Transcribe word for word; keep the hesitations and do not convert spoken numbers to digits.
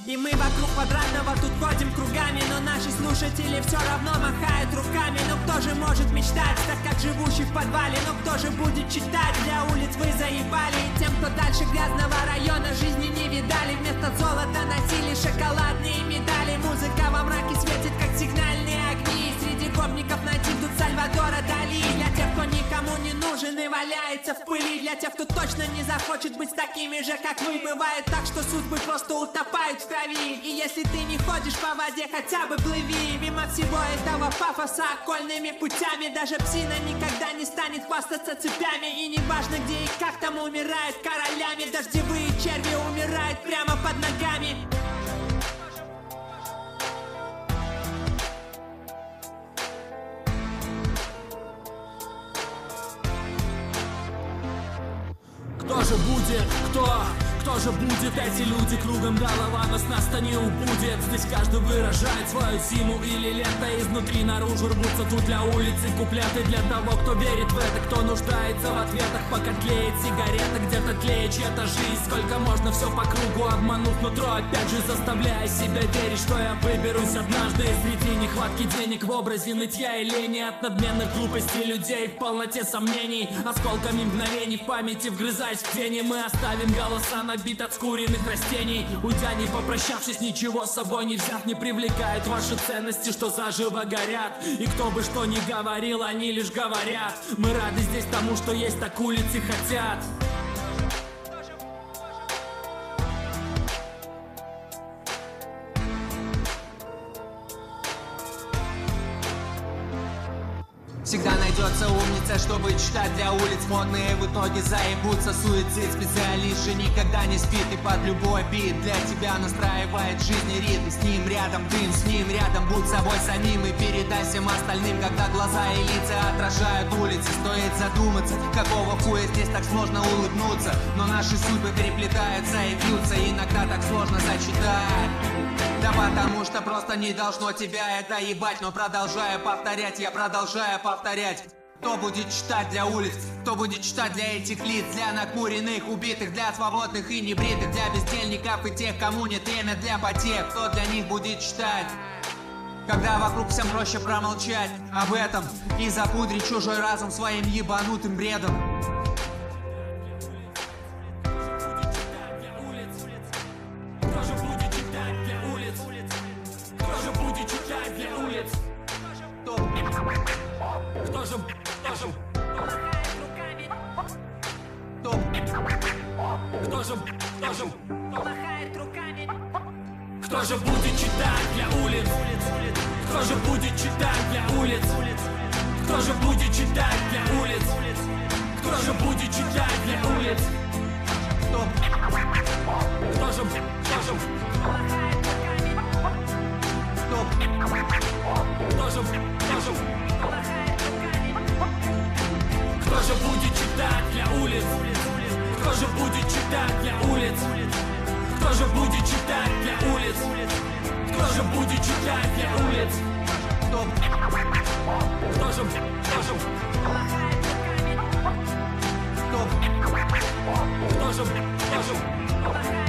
И мы вокруг квадратного тут ходим кругами, но наши слушатели все равно махают руками. Но кто же может мечтать, так как живущий в подвале? Но кто же будет читать? Для улиц вы заебали. И тем, кто дальше грязного района, жизни не видали. Вместо золота носили шоколадные медали. Музыка во мраке светит, как сигнальные огни. Среди гопников найти тут Сальвадора Дали. Для тех, кто никому не нужен и валяется в пыли. Для тех, кто точно не захочет быть такими же, как вы. Бывает так, что судьбы просто утопают в крови. И если ты не ходишь по воде, хотя бы плыви. Мимо всего этого пафоса окольными путями. Даже псина никогда не станет хвастаться цепями. И не важно где и как там умирают королями. Дождевые черви умирают прямо под ногами. Кто же будет, кто? Кто же будет? Эти люди кругом голова, но с нас-то не убудет. Здесь каждый выражает свою зиму или лето. Изнутри наружу рвутся тут для улицы куплеты. Для того, кто верит в это, кто нуждается в ответах. Пока тлеет сигарета, где-то тлеет чья-то жизнь. Сколько можно все по кругу, обманув нутро. Опять же заставляя себя верить, что я выберусь однажды. Среди нехватки денег в образе нытья и лени. От надменных глупостей людей в полноте сомнений. Осколками мгновений в памяти вгрызаясь в тени. Мы оставим голоса на бит от скуренных растений. Уйдя не попрощавшись, ничего с собой не взяв. Не привлекают ваши ценности, что заживо горят. И кто бы что ни говорил, они лишь говорят. Мы рады здесь тому, что есть, так улицы хотят. Всегда найдется умница, чтобы читать для улиц. Модные в итоге заебутся. Суицид, специалист же никогда не спит. И под любой бит для тебя настраивает жизненный ритм. С ним рядом дым, с ним рядом будь собой самим. И передай всем остальным, когда глаза и лица отражают улицы. Стоит задуматься, какого хуя здесь так сложно улыбнуться. Но наши судьбы переплетаются и бьются. Иногда так сложно сочетать. Да потому что просто не должно тебя это ебать. Но продолжаю повторять, я продолжаю повторять. Кто будет читать для улиц, кто будет читать для этих лиц. Для накуренных, убитых, для свободных и небритых. Для бездельников и тех, кому нет время для потех. Кто для них будет читать, когда вокруг всем проще промолчать об этом и запудрить чужой разум своим ебанутым бредом. Кто же, кто же, кто же, кто же махает руками? Кто же будет читать для улиц? Кто же будет читать для улиц? Кто же будет читать для улиц? Кто же будет читать для улиц? Кто? Кто же, кто же махает руками? Кто? Кто же, кто же махает руками? Кто же будет читать для улиц? Кто же будет читать для улиц? Кто же будет читать для улиц? Кто же будет читать для улиц? Кто? Кто же, кто же махает руками? Кто? Кто же, кто же махает